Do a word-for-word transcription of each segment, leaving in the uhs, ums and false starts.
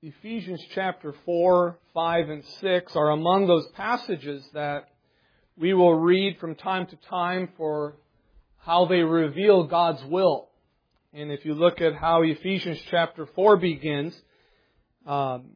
Ephesians chapter four, five, and six are among those passages that we will read from time to time for how they reveal God's will. And if you look at how Ephesians chapter four begins, um,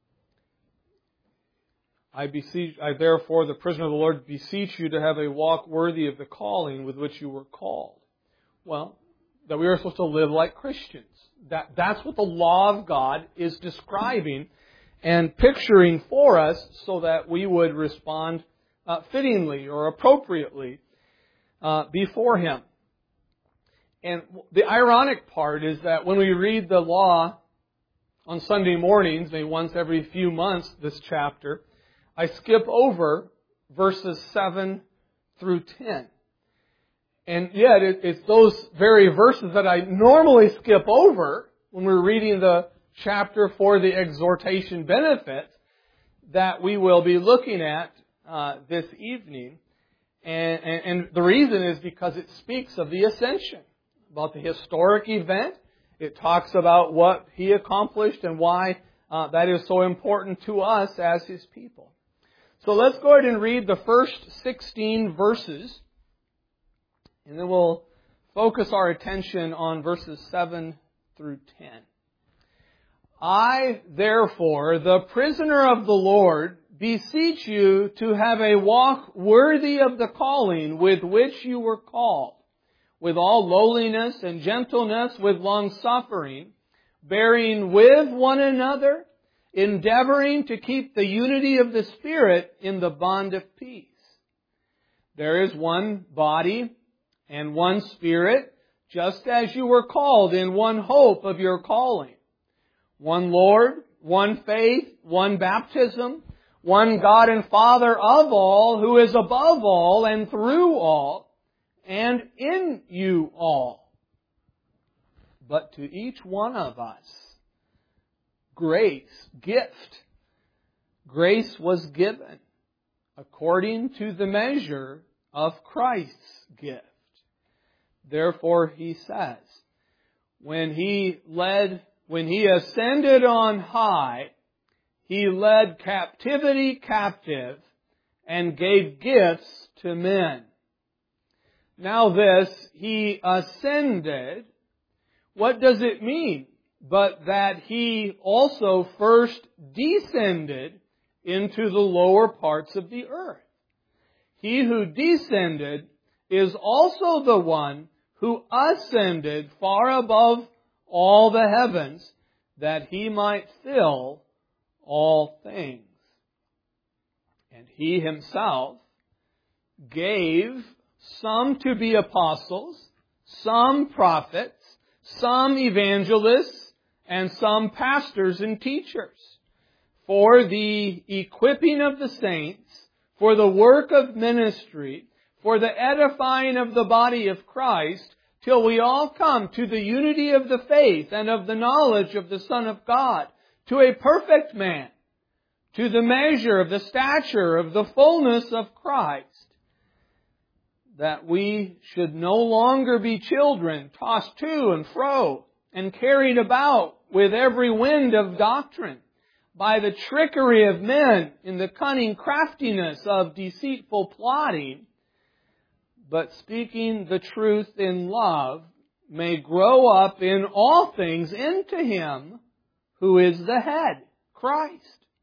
I beseech, I therefore, the prisoner of the Lord, beseech you to have a walk worthy of the calling with which you were called. Well, that we are supposed to live like Christians. That, that's what the law of God is describing and picturing for us so that we would respond uh, fittingly or appropriately uh, before Him. And the ironic part is that when we read the law on Sunday mornings, maybe once every few months, this chapter, I skip over verses seven through ten. And yet, it, it's those very verses that I normally skip over when we're reading the chapter for the exhortation benefits that we will be looking at uh, this evening. And, and, and the reason is because it speaks of the ascension, about the historic event. It talks about what He accomplished and why uh, that is so important to us as His people. So let's go ahead and read the first sixteen verses. And then we'll focus our attention on verses seven through ten. I, therefore, the prisoner of the Lord, beseech you to have a walk worthy of the calling with which you were called, with all lowliness and gentleness, with long-suffering, bearing with one another, endeavoring to keep the unity of the Spirit in the bond of peace. There is one body and one Spirit, just as you were called in one hope of your calling. One Lord, one faith, one baptism, one God and Father of all, who is above all and through all, and in you all. But to each one of us, grace, gift, grace was given according to the measure of Christ's gift. Therefore, He says, when He led, when He ascended on high, He led captivity captive and gave gifts to men. Now this, He ascended, what does it mean? But that He also first descended into the lower parts of the earth. He who descended is also the one who ascended far above all the heavens, that He might fill all things. And He Himself gave some to be apostles, some prophets, some evangelists, and some pastors and teachers, for the equipping of the saints, for the work of ministry, for the edifying of the body of Christ, till we all come to the unity of the faith and of the knowledge of the Son of God, to a perfect man, to the measure of the stature of the fullness of Christ, that we should no longer be children, tossed to and fro, and carried about with every wind of doctrine, by the trickery of men in the cunning craftiness of deceitful plotting, but speaking the truth in love, may grow up in all things into Him who is the head, Christ,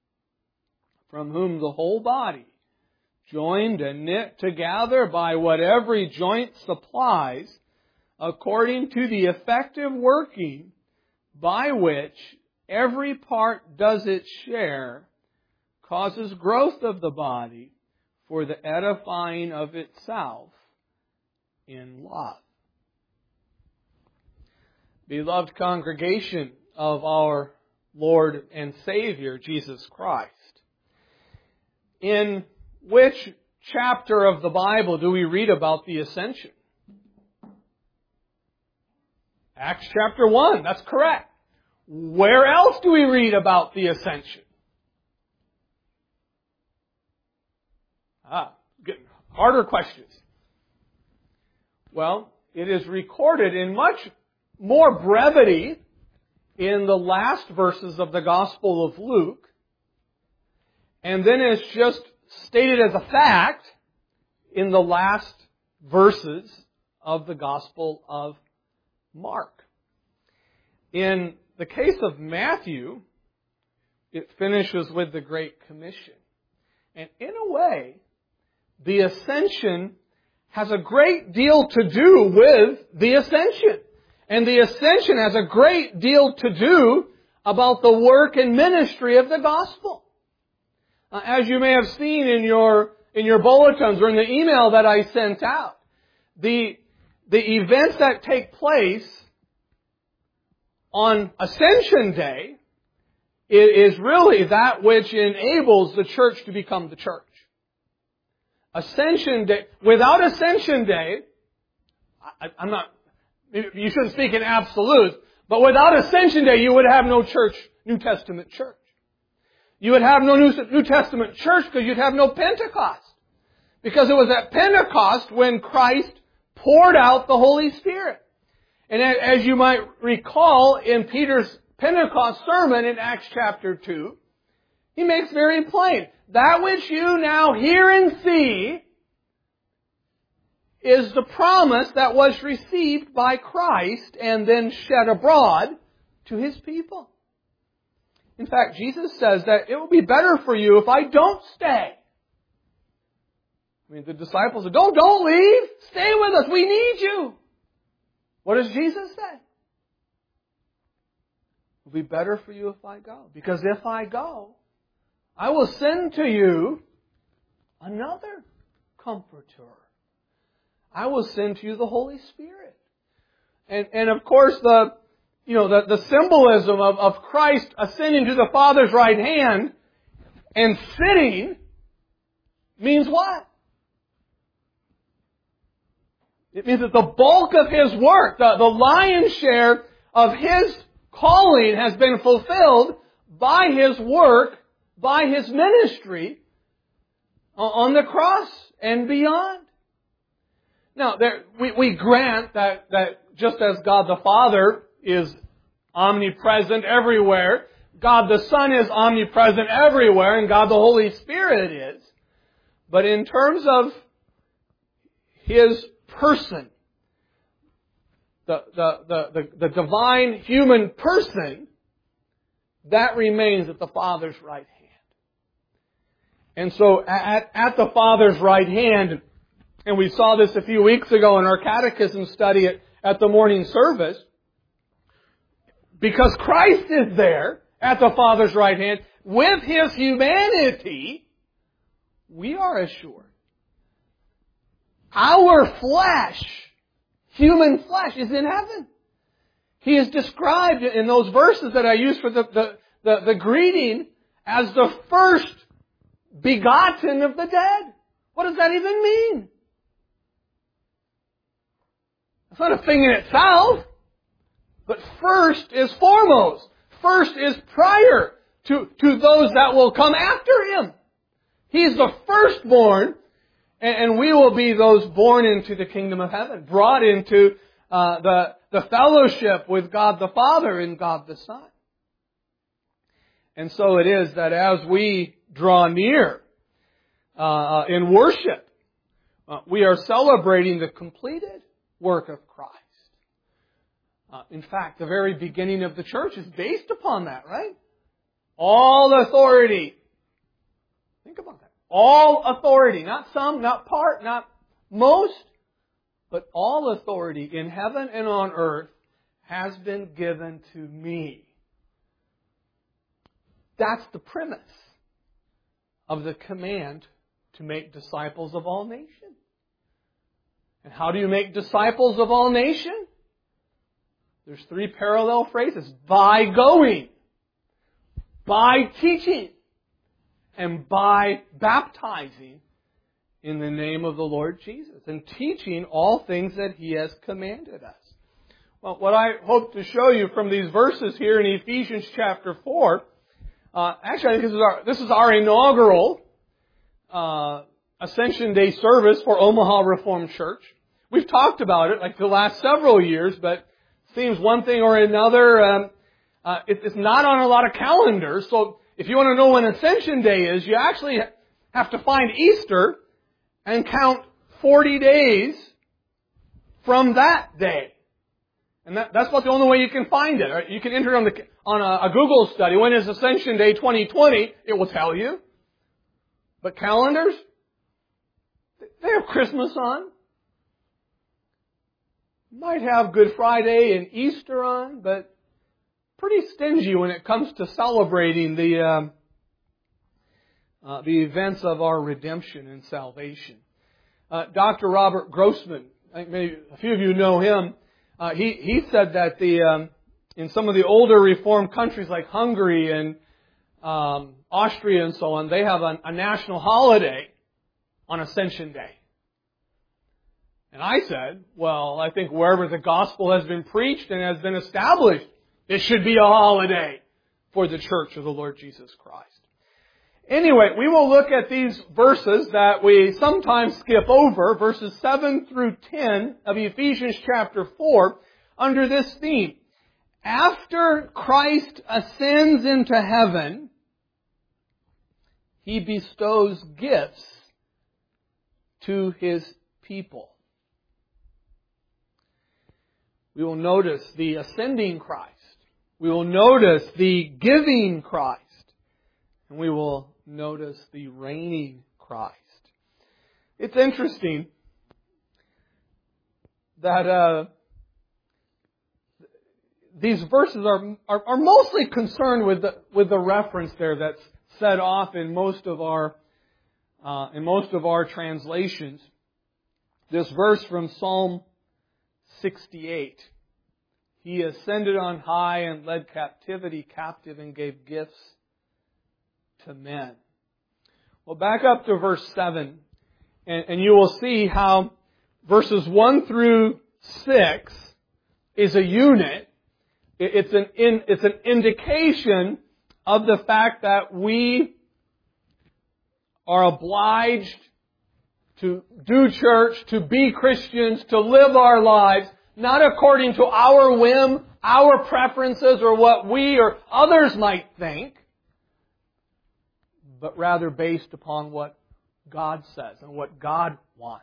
from whom the whole body, joined and knit together by what every joint supplies, according to the effective working by which every part does its share, causes growth of the body for the edifying of itself in love. Beloved congregation of our Lord and Savior, Jesus Christ, in which chapter of the Bible do we read about the ascension? Acts chapter one, that's correct. Where else do we read about the ascension? Ah, getting harder questions. Well, it is recorded in much more brevity in the last verses of the Gospel of Luke, and then it's just stated as a fact in the last verses of the Gospel of Mark. In the case of Matthew, it finishes with the Great Commission. And in a way, the ascension has a great deal to do with the ascension. And the ascension has a great deal to do about the work and ministry of the gospel. Uh, as you may have seen in your in your bulletins or in the email that I sent out, the the events that take place on Ascension Day is really that which enables the church to become the church. Ascension Day, without Ascension Day, I, I'm not, you shouldn't speak in absolutes, but without Ascension Day, you would have no church, New Testament church. You would have no New, New Testament church because you'd have no Pentecost. Because it was at Pentecost when Christ poured out the Holy Spirit. And as you might recall in Peter's Pentecost sermon in Acts chapter two, he makes very plain, that which you now hear and see is the promise that was received by Christ and then shed abroad to His people. In fact, Jesus says that it will be better for you if I don't stay. I mean, the disciples said, don't, don't leave. Stay with us. We need you. What does Jesus say? It will be better for you if I go. Because if I go, I will send to you another Comforter. I will send to you the Holy Spirit. And, and of course, the, you know, the, the symbolism of, of Christ ascending to the Father's right hand and sitting means what? It means that the bulk of His work, the, the lion's share of His calling has been fulfilled by His work, by His ministry on the cross and beyond. Now, there, we, we grant that, that just as God the Father is omnipresent everywhere, God the Son is omnipresent everywhere, and God the Holy Spirit is. But in terms of His person, the, the, the, the, the divine human person, that remains at the Father's right hand. And so at, at the Father's right hand, and we saw this a few weeks ago in our catechism study at, at the morning service, because Christ is there at the Father's right hand with His humanity, we are assured. Our flesh, human flesh, is in heaven. He is described in those verses that I used for the, the, the, the greeting as the first begotten of the dead. What does that even mean? It's not a thing in itself. But first is foremost. First is prior to, to those that will come after Him. He's the firstborn, and, and we will be those born into the kingdom of heaven, brought into uh, the, the fellowship with God the Father and God the Son. And so it is that as we draw near uh, in worship, uh, we are celebrating the completed work of Christ. Uh, in fact, the very beginning of the church is based upon that, right? All authority. Think about that. All authority. Not some, not part, not most, but all authority in heaven and on earth has been given to me. That's the premise of the command to make disciples of all nations. And how do you make disciples of all nations? There's three parallel phrases. By going, by teaching, and by baptizing in the name of the Lord Jesus, and teaching all things that He has commanded us. Well, what I hope to show you from these verses here in Ephesians chapter four, uh, actually I think this is our, this is our inaugural uh, Ascension Day service for Omaha Reformed Church. We've talked about it like the last several years, but seems one thing or another, um, Uh, it, it's not on a lot of calendars, so if you want to know when Ascension Day is, you actually have to find Easter and count forty days from that day. And that, that's about the only way you can find it. Right? You can enter on, the, on a, a Google study. When is Ascension Day twenty twenty? It will tell you. But calendars, they have Christmas on. Might have Good Friday and Easter on, but pretty stingy when it comes to celebrating the um, uh, the events of our redemption and salvation. Uh, Doctor Robert Grossman, I think maybe a few of you know him. Uh, he he said that the um, in some of the older Reformed countries like Hungary and um, Austria and so on, they have a, a national holiday on Ascension Day. And I said, well, I think wherever the gospel has been preached and has been established, it should be a holiday for the Church of the Lord Jesus Christ. Anyway, we will look at these verses that we sometimes skip over, verses seven through ten of Ephesians chapter four, under this theme. After Christ ascends into heaven, He bestows gifts to His people. We will notice the ascending Christ. We will notice the giving Christ. And we will notice the reigning Christ. It's interesting that uh, these verses are, are are mostly concerned with the with the reference there that's set off in most of our uh, in most of our translations. This verse from Psalm sixty-eight. He ascended on high and led captivity captive and gave gifts to men. Well, back up to verse seven, and, and you will see how verses one through six is a unit. It's an in, it's an indication of the fact that we are obliged to do church, to be Christians, to live our lives, not according to our whim, our preferences, or what we or others might think, but rather based upon what God says and what God wants.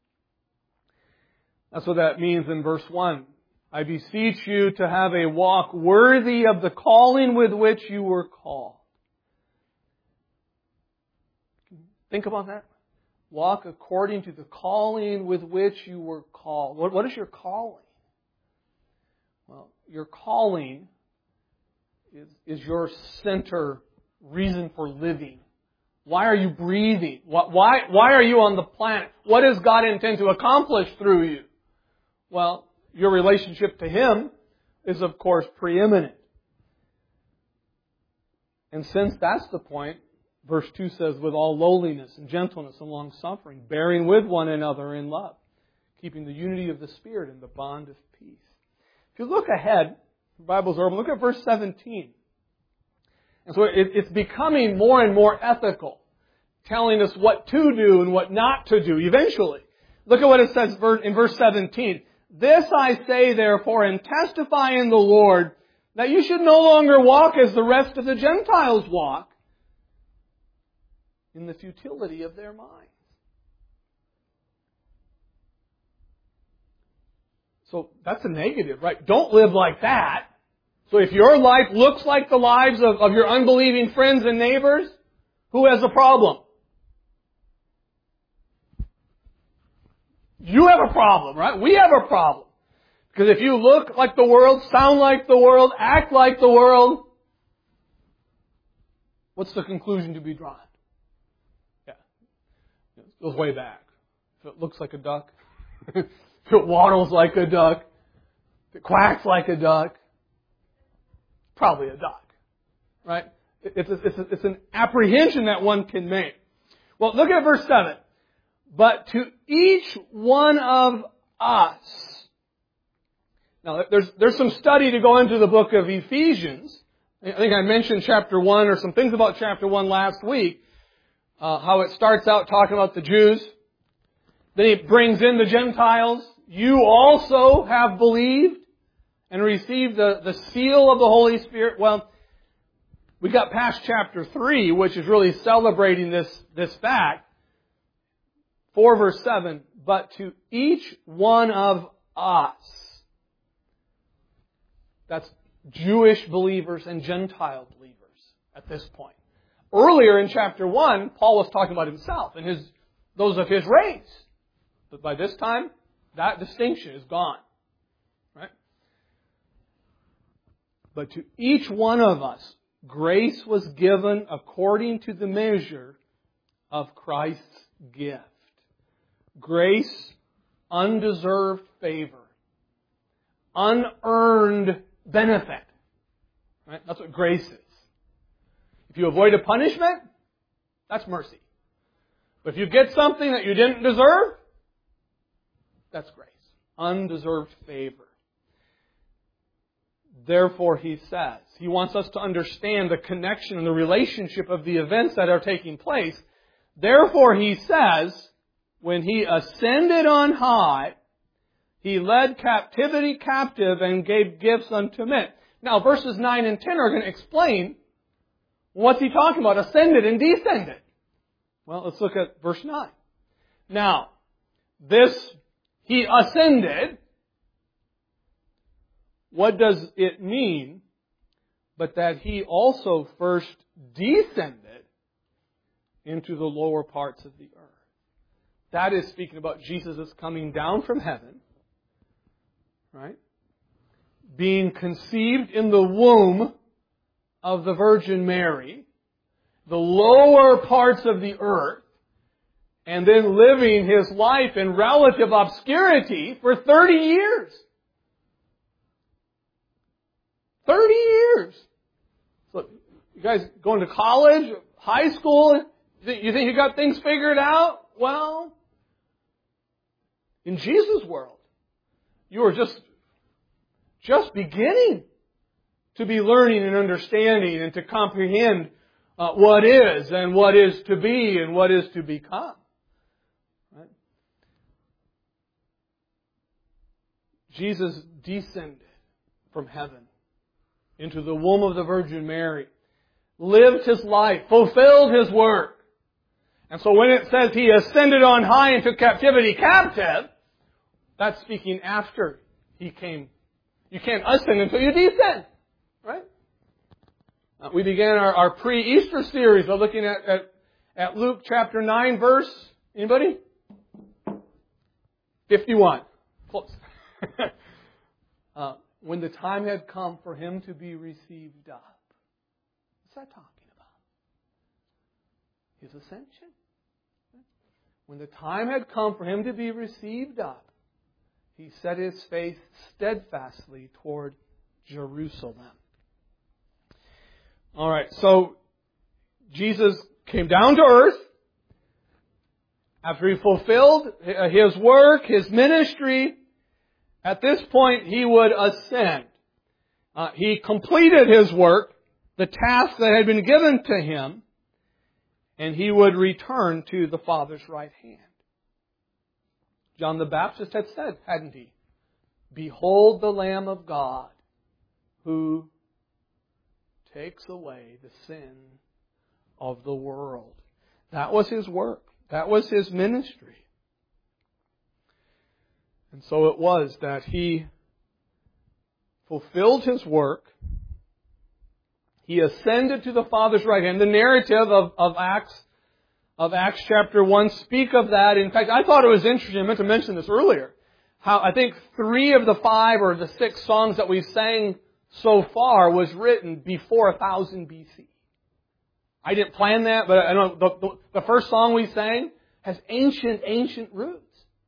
That's what that means in verse one. I beseech you to have a walk worthy of the calling with which you were called. Think about that. Walk according to the calling with which you were called. What, what is your calling? Well, your calling is, is your center reason for living. Why are you breathing? Why, why are you on the planet? What does God intend to accomplish through you? Well, your relationship to Him is, of course, preeminent. And since that's the point, verse two says, with all lowliness and gentleness and long-suffering, bearing with one another in love, keeping the unity of the Spirit in the bond of peace. If you look ahead, the Bible's open, look at verse seventeen. And so it, it's becoming more and more ethical, telling us what to do and what not to do eventually. Look at what it says in verse seventeen. This I say, therefore, and testify in the Lord, that you should no longer walk as the rest of the Gentiles walk, in the futility of their minds. So that's a negative, right? Don't live like that. So if your life looks like the lives of, of your unbelieving friends and neighbors, who has a problem? You have a problem, right? We have a problem. Because if you look like the world, sound like the world, act like the world, what's the conclusion to be drawn? Yeah. It goes way back. If it looks like a duck, if it waddles like a duck, if it quacks like a duck, probably a duck. Right? It's, a, it's, a, it's an apprehension that one can make. Well, look at verse seven. But to each one of us. Now, there's, there's some study to go into the book of Ephesians. I think I mentioned chapter one or some things about chapter one last week. Uh, how it starts out talking about the Jews. Then it brings in the Gentiles. You also have believed and received the, the seal of the Holy Spirit. Well, we got past chapter three, which is really celebrating this, this fact. four verse seven, but to each one of us. That's Jewish believers and Gentile believers at this point. Earlier in chapter one, Paul was talking about himself and his those of his race. But by this time, that distinction is gone. Right? But to each one of us, grace was given according to the measure of Christ's gift. Grace, undeserved favor. Unearned benefit. Right? That's what grace is. If you avoid a punishment, that's mercy. But if you get something that you didn't deserve, that's grace. Undeserved favor. Therefore, he says, he wants us to understand the connection and the relationship of the events that are taking place. Therefore, he says, when he ascended on high, he led captivity captive and gave gifts unto men. Now, verses nine and ten are going to explain what's he talking about, ascended and descended. Well, let's look at verse nine. Now, this, he ascended, what does it mean but that he also first descended into the lower parts of the earth? That is speaking about Jesus' coming down from heaven, right? Being conceived in the womb of the Virgin Mary, the lower parts of the earth, and then living His life in relative obscurity for thirty years. thirty years. So, you guys going to college, high school, you think you got things figured out? Well, in Jesus' world, you are just, just beginning to be learning and understanding and to comprehend uh, what is and what is to be and what is to become. Right? Jesus descended from heaven into the womb of the Virgin Mary, lived His life, fulfilled His work. And so when it says He ascended on high and took captivity captive, that's speaking after He came. You can't ascend until you descend. Right? Uh, we began our, our pre-Easter series by looking at, at, at Luke chapter nine verse, anybody? fifty-one. Close. uh, when the time had come for Him to be received up. What's that talking about? His ascension. When the time had come for Him to be received up, He set His face steadfastly toward Jerusalem. All right, so Jesus came down to earth after He fulfilled His work, His ministry. At this point, He would ascend. Uh, he completed His work, the task that had been given to Him, and He would return to the Father's right hand. John the Baptist had said, hadn't he? Behold the Lamb of God who takes away the sin of the world. That was His work. That was His ministry. And so it was that He fulfilled His work. He ascended to the Father's right hand. The narrative of, of Acts of Acts chapter one speak of that. In fact, I thought it was interesting. I meant to mention this earlier. How I think three of the five or the six songs that we sang so far was written before one thousand B C. I didn't plan that, but I know the, the, the first song we sang has ancient, ancient roots.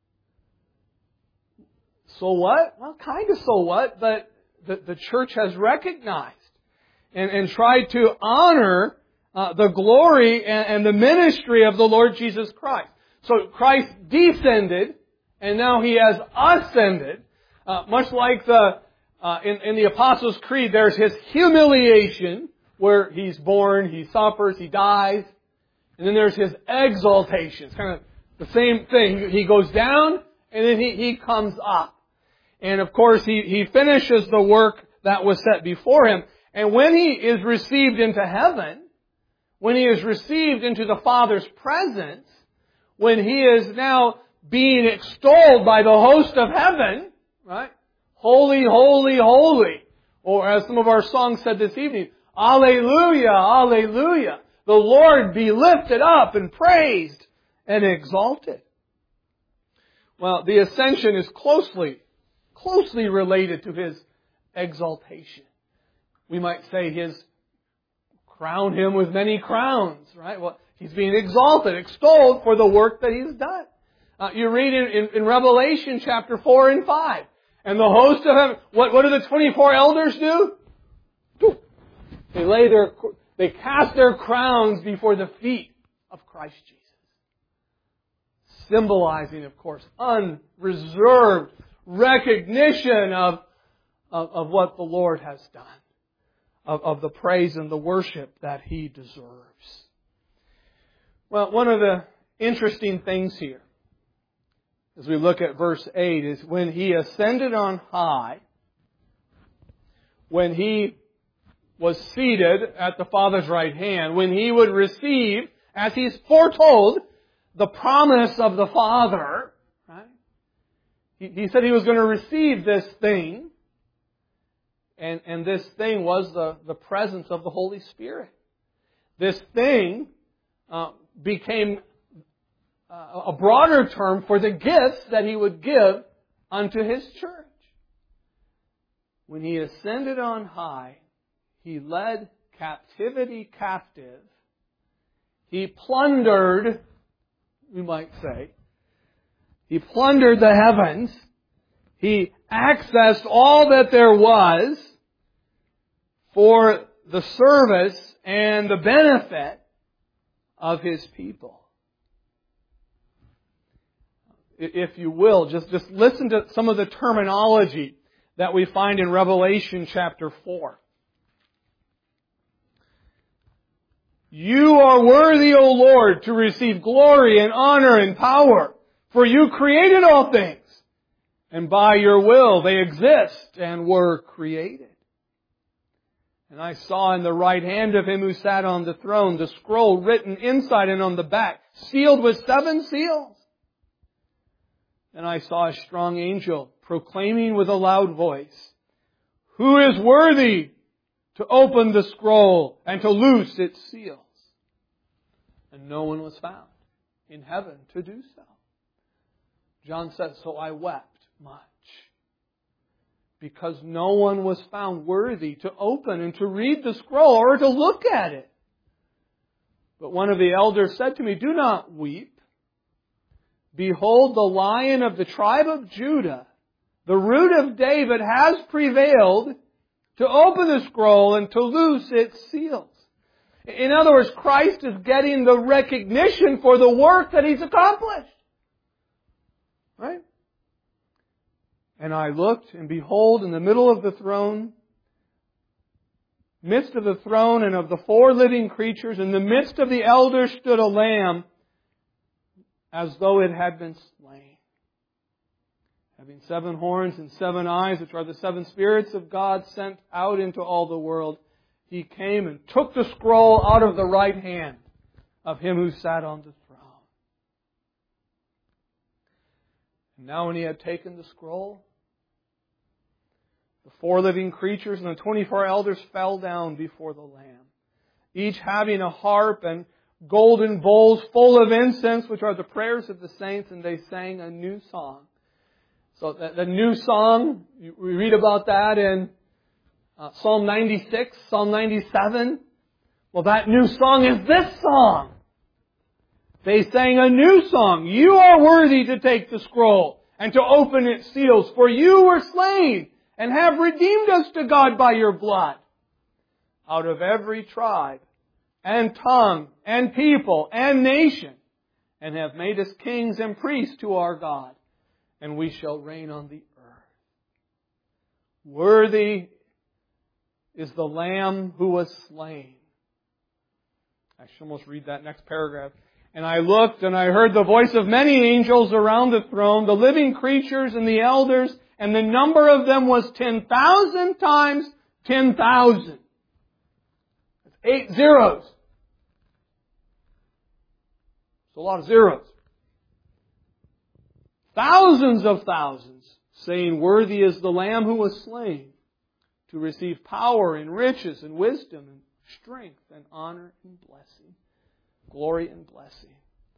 So what? Well, kind of so what, but the, the church has recognized and, and tried to honor uh, the glory and, and the ministry of the Lord Jesus Christ. So Christ descended, and now He has ascended. Uh, much like the uh, in, in the Apostles' Creed, there's His humiliation, where He's born, He suffers, He dies. And then there's His exaltation. It's kind of the same thing. He goes down, and then He, he comes up. And of course, he, he finishes the work that was set before him. And when he is received into heaven, when he is received into the Father's presence, when he is now being extolled by the host of heaven, right? Holy, holy, holy. Or as some of our songs said this evening, Alleluia, Alleluia. The Lord be lifted up and praised and exalted. Well, the ascension is closely, closely related to His exaltation. We might say His crown Him with many crowns, right? Well, He's being exalted, extolled for the work that He's done. Uh, you read in, in, in Revelation chapter four and five. And the host of heaven, what, what do the twenty-four elders do? They lay their, they cast their crowns before the feet of Christ Jesus. Symbolizing, of course, unreserved recognition of, of, of what the Lord has done. Of, of the praise and the worship that He deserves. Well, one of the interesting things here, as we look at verse eight, is when He ascended on high, when He was seated at the Father's right hand, when He would receive, as He's foretold, the promise of the Father, right? He, he said He was going to receive this thing, and, and this thing was the, the presence of the Holy Spirit. This thing uh, became a broader term for the gifts that He would give unto His church. When He ascended on high, He led captivity captive. He plundered, we might say, He plundered the heavens. He accessed all that there was for the service and the benefit of His people. If you will, just, just listen to some of the terminology that we find in Revelation chapter four. You are worthy, O Lord, to receive glory and honor and power, for You created all things, and by Your will they exist and were created. And I saw in the right hand of Him who sat on the throne the scroll written inside and on the back, sealed with seven seals. And I saw a strong angel proclaiming with a loud voice, Who is worthy to open the scroll and to loose its seals? And no one was found in heaven to do so. John says, So I wept much, because no one was found worthy to open and to read the scroll or to look at it. But one of the elders said to me, Do not weep. Behold, the Lion of the tribe of Judah, the Root of David, has prevailed to open the scroll and to loose its seals. In other words, Christ is getting the recognition for the work that He's accomplished. Right? And I looked, and behold, in the middle of the throne, midst of the throne and of the four living creatures, in the midst of the elders stood a lamb, as though it had been slain, having seven horns and seven eyes, which are the seven spirits of God sent out into all the world. He came and took the scroll out of the right hand of Him who sat on the throne. And now when He had taken the scroll, the four living creatures and the twenty-four elders fell down before the Lamb, each having a harp and golden bowls full of incense, which are the prayers of the saints, and they sang a new song. So the, the new song, we read about that in uh, Psalm ninety-six, Psalm ninety-seven. Well, that new song is this song. They sang a new song. You are worthy to take the scroll and to open its seals, for You were slain and have redeemed us to God by Your blood out of every tribe and tongue, and people, and nation, and have made us kings and priests to our God, and we shall reign on the earth. Worthy is the Lamb who was slain. I should almost read that next paragraph. And I looked, and I heard the voice of many angels around the throne, the living creatures and the elders, And the number of them was ten thousand times ten thousand. That's eight zeros. It's a lot of zeros. Thousands of thousands, saying, "Worthy is the Lamb who was slain to receive power and riches and wisdom and strength and honor and blessing, glory and blessing."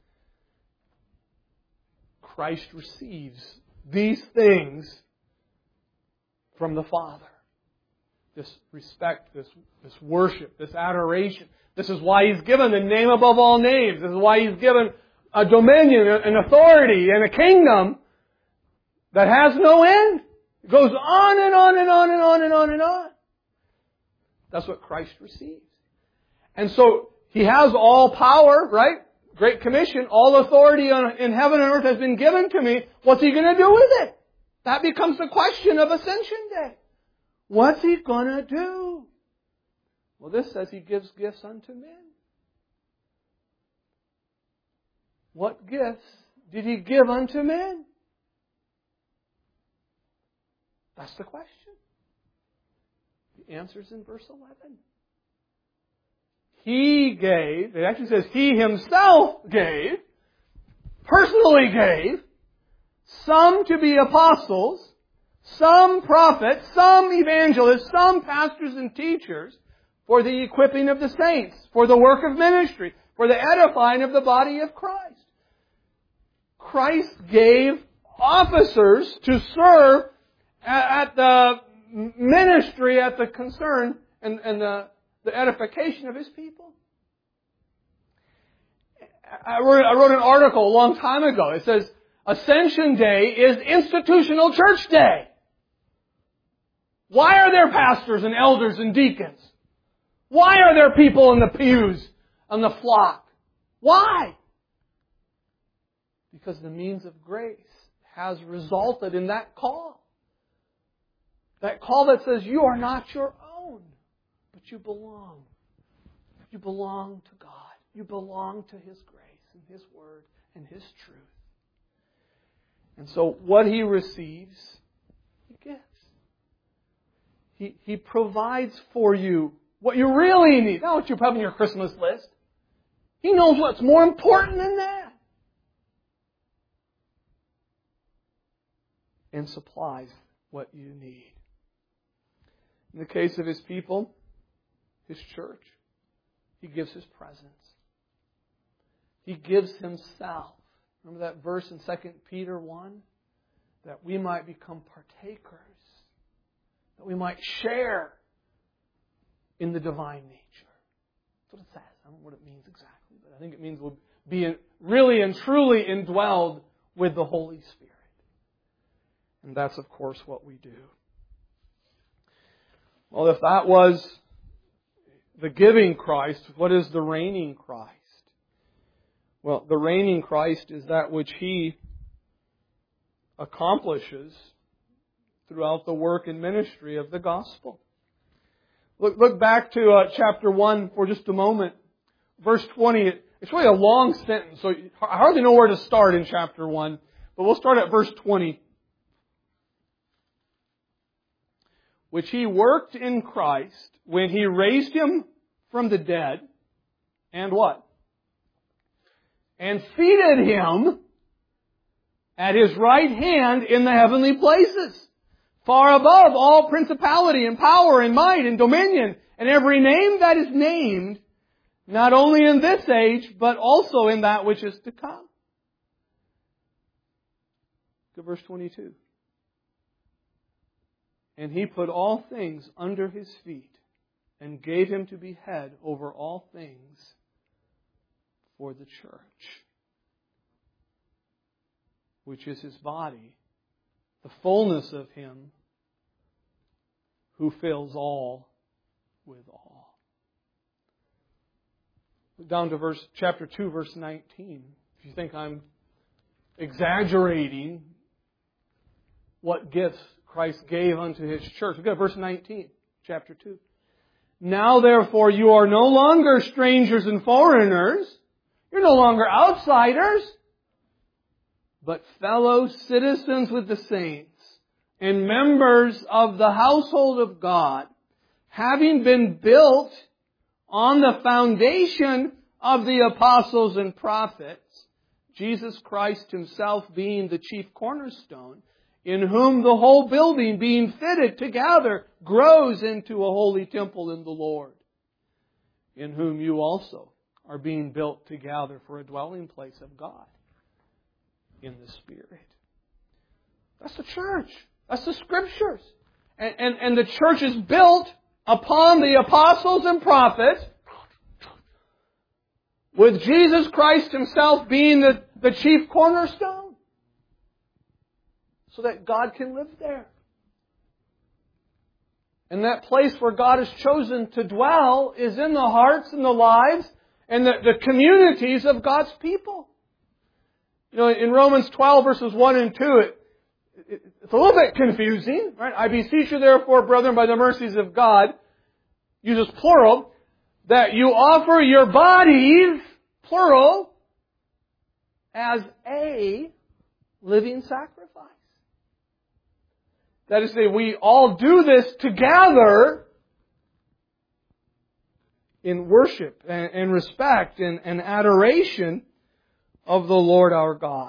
Christ receives these things from the Father. This respect, this, this worship, this adoration. This is why He's given the name above all names. This is why He's given a dominion, an authority, and a kingdom that has no end. It goes on and on and on and on and on and on. That's what Christ receives. And so He has all power, right? Great Commission, all authority on, in heaven and earth has been given to me. What's He going to do with it? That becomes the question of Ascension Day. What's He going to do? Well, this says He gives gifts unto men. What gifts did He give unto men? That's the question. The answer's in verse eleven. He gave, it actually says He Himself gave, personally gave, some to be apostles, some prophets, some evangelists, some pastors and teachers, for the equipping of the saints, for the work of ministry, for the edifying of the body of Christ. Christ gave officers to serve at the ministry, at the concern, and, and the, the edification of His people. I wrote, I wrote an article a long time ago. It says, Ascension Day is institutional church day. Why are there pastors and elders and deacons? Why are there people in the pews and the flock? Why? Because the means of grace has resulted in that call. That call that says you are not your own, but you belong. You belong to God. You belong to His grace and His Word and His truth. And so what He receives, He gives. He, he provides for you what you really need, not what you have on your Christmas list. He knows what's more important than that. And supplies what you need. In the case of His people, His church, He gives His presence. He gives Himself. Remember that verse in Second Peter one? That we might become partakers. That we might share in the divine nature. That's what it says. I don't know what it means exactly, but I think it means we'll be really and truly indwelled with the Holy Spirit. And that's, of course, what we do. Well, if that was the giving Christ, what is the reigning Christ? Well, the reigning Christ is that which He accomplishes throughout the work and ministry of the gospel. Look, look back to uh, chapter one for just a moment. Verse twenty, it's really a long sentence, so I hardly know where to start in chapter one. But we'll start at verse twenty. Which He worked in Christ when He raised Him from the dead. And what? And seated Him at His right hand in the heavenly places, far above all principality and power and might and dominion and every name that is named, not only in this age, but also in that which is to come. Look at verse twenty-two. And He put all things under His feet and gave Him to be head over all things for the church, which is His body, the fullness of Him who fills all with all. Down to verse chapter two, verse nineteen. If you think I'm exaggerating what gifts Christ gave unto His church, look at verse nineteen, chapter two. Now therefore you are no longer strangers and foreigners. You're no longer outsiders, but fellow citizens with the saints and members of the household of God, having been built on the foundation of the apostles and prophets, Jesus Christ Himself being the chief cornerstone, in whom the whole building being fitted together grows into a holy temple in the Lord, in whom you also are being built together for a dwelling place of God in the Spirit. That's the church. That's the Scriptures. And, and, and the church is built upon the apostles and prophets, with Jesus Christ Himself being the, the chief cornerstone, so that God can live there. And that place where God has chosen to dwell is in the hearts and the lives and the, the communities of God's people. You know, in Romans twelve, verses one and two, it, it, it's a little bit confusing, right? I beseech you therefore, brethren, by the mercies of God, uses plural, that you offer your bodies, plural, as a living sacrifice. That is to say, we all do this together in worship and, and respect and, and adoration of the Lord our God.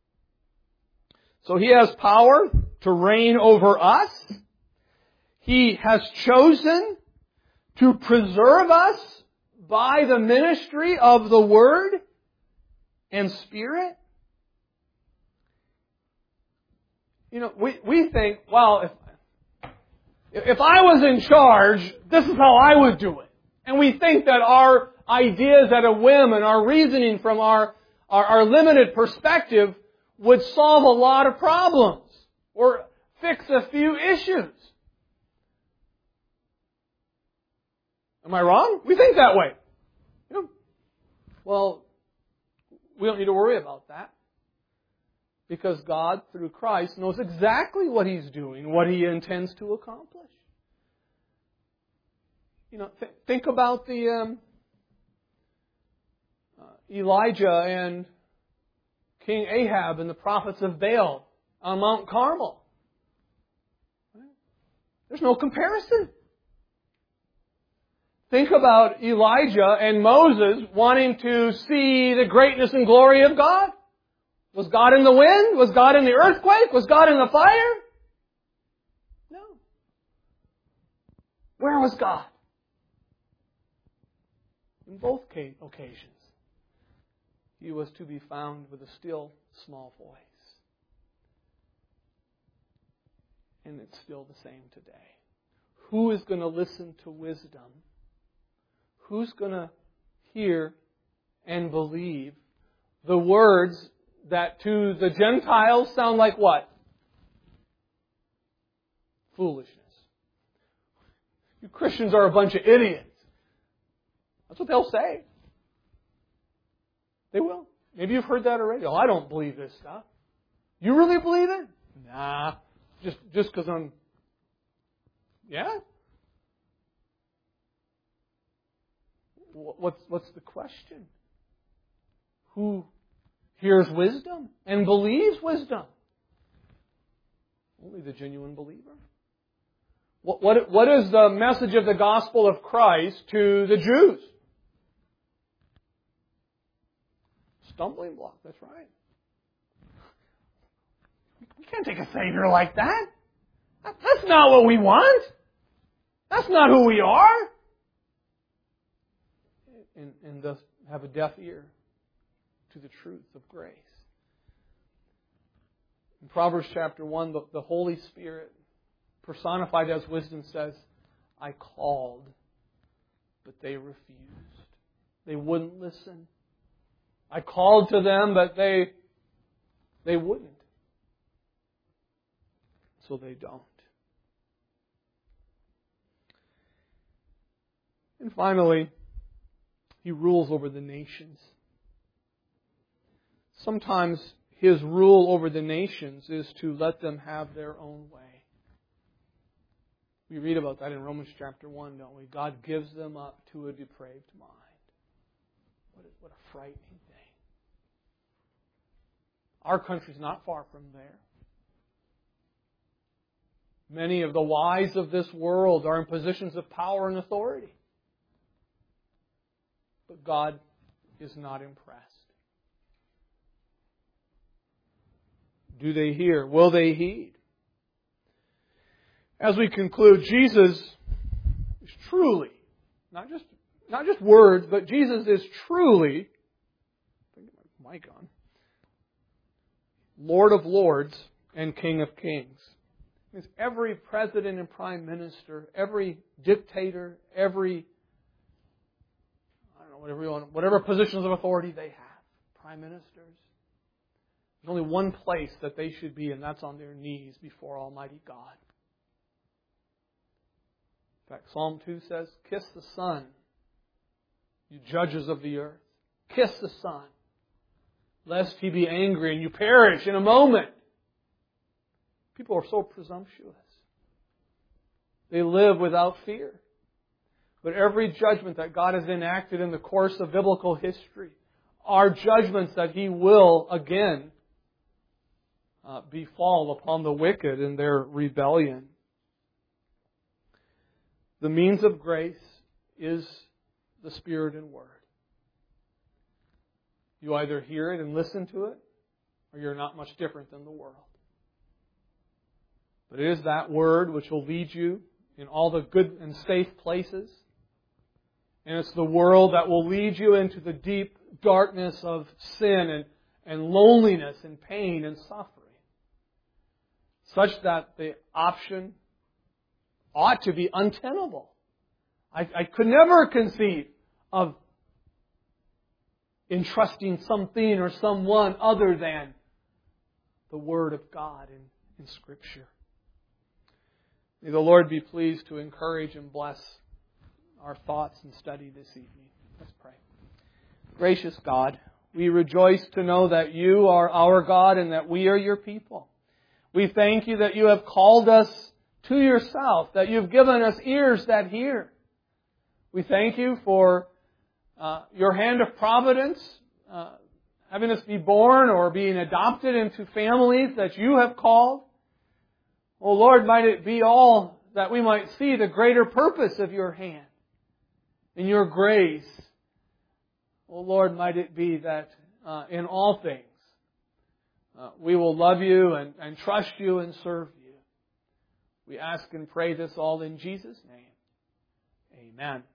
So He has power to reign over us. He has chosen to preserve us by the ministry of the Word and Spirit. You know, we, we think, well, if, if I was in charge, this is how I would do it. And we think that our ideas at a whim and our reasoning from our, our, our limited perspective would solve a lot of problems or fix a few issues. Am I wrong? We think that way. You know, well, we don't need to worry about that. Because God, through Christ, knows exactly what He's doing, what He intends to accomplish. You know, th- think about the um, uh, Elijah and King Ahab and the prophets of Baal on Mount Carmel. There's no comparison. Think about Elijah and Moses wanting to see the greatness and glory of God. Was God in the wind? Was God in the earthquake? Was God in the fire? No. Where was God? In both occasions, He was to be found with a still small voice. And it's still the same today. Who is going to listen to wisdom? Who's going to hear and believe the words that to the Gentiles sound like what? Foolishness. You Christians are a bunch of idiots. That's what they'll say. They will. Maybe you've heard that already. Oh, I don't believe this stuff. You really believe it? Nah. Just just because I'm... Yeah? What's, what's the question? Who hears wisdom and believes wisdom? Only the genuine believer. What, what, what is the message of the gospel of Christ to the Jews? Stumbling block, that's right. You can't take a Savior like that. That's not what we want. That's not who we are. And, and thus have a deaf ear to the truth of grace. In Proverbs chapter one, the, the Holy Spirit, personified as wisdom, says, I called, but they refused. They wouldn't listen. I called to them, but they, they wouldn't. So they don't. And finally, He rules over the nations. Sometimes His rule over the nations is to let them have their own way. We read about that in Romans chapter one, don't we? God gives them up to a depraved mind. What, is, what a frightening thing. Our country's not far from there. Many of the wise of this world are in positions of power and authority. But God is not impressed. Do they hear? Will they heed? As we conclude, Jesus is truly, not just, not just words, but Jesus is truly, I think my mic on, Lord of Lords and King of Kings. It means every president and prime minister, every dictator, every, I don't know, whatever you want, whatever positions of authority they have, prime ministers, there's only one place that they should be, and that's on their knees before Almighty God. In fact, Psalm two says, "Kiss the Son, you judges of the earth. Kiss the Son, lest He be angry and you perish in a moment." People are so presumptuous. They live without fear. But every judgment that God has enacted in the course of biblical history are judgments that He will again uh, befall upon the wicked in their rebellion. The means of grace is the Spirit and Word. You either hear it and listen to it, or you're not much different than the world. But it is that Word which will lead you in all the good and safe places. And it's the world that will lead you into the deep darkness of sin and, and loneliness and pain and suffering. Such that the option ought to be untenable. I, I could never conceive of entrusting something or someone other than the Word of God in, in Scripture. May the Lord be pleased to encourage and bless our thoughts and study this evening. Let's pray. Gracious God, we rejoice to know that You are our God and that we are Your people. We thank You that You have called us to Yourself, that You've given us ears that hear. We thank You for uh, Your hand of providence, uh, having us be born or being adopted into families that You have called. Oh Lord, might it be all that we might see the greater purpose of Your hand and Your grace. Oh Lord, might it be that uh, in all things uh, we will love You and, and trust You and serve You. We ask and pray this all in Jesus' name. Amen.